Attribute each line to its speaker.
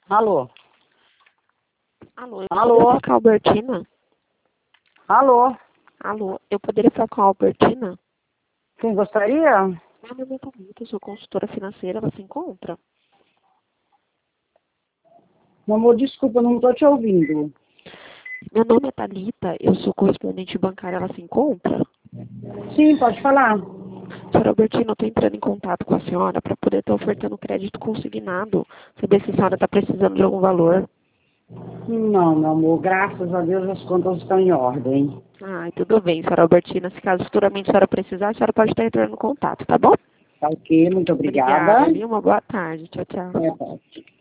Speaker 1: Alô?
Speaker 2: Alô, eu
Speaker 1: Alô?
Speaker 2: poderia falar com a Albertina?
Speaker 1: Alô?
Speaker 2: Alô, eu poderia falar com a Albertina?
Speaker 1: Quem gostaria?
Speaker 2: Meu nome é Thalita, eu sou consultora financeira, ela se encontra?
Speaker 1: Meu amor, desculpa, eu não estou te ouvindo.
Speaker 2: Meu nome é Thalita, eu sou correspondente bancária, ela se encontra?
Speaker 1: Sim, pode falar.
Speaker 2: Senhora Albertina, eu estou entrando em contato com a senhora para poder estar ofertando crédito consignado, saber se a senhora está precisando de algum valor.
Speaker 1: Não, meu amor, graças a Deus as contas estão em ordem.
Speaker 2: Ai, tudo bem, senhora Albertina, se caso futuramente a senhora precisar, a senhora pode estar entrando em contato, tá bom?
Speaker 1: Tá ok, muito
Speaker 2: Obrigada,
Speaker 1: obrigada.
Speaker 2: viu? Uma boa tarde, tchau, tchau.
Speaker 1: É, tá.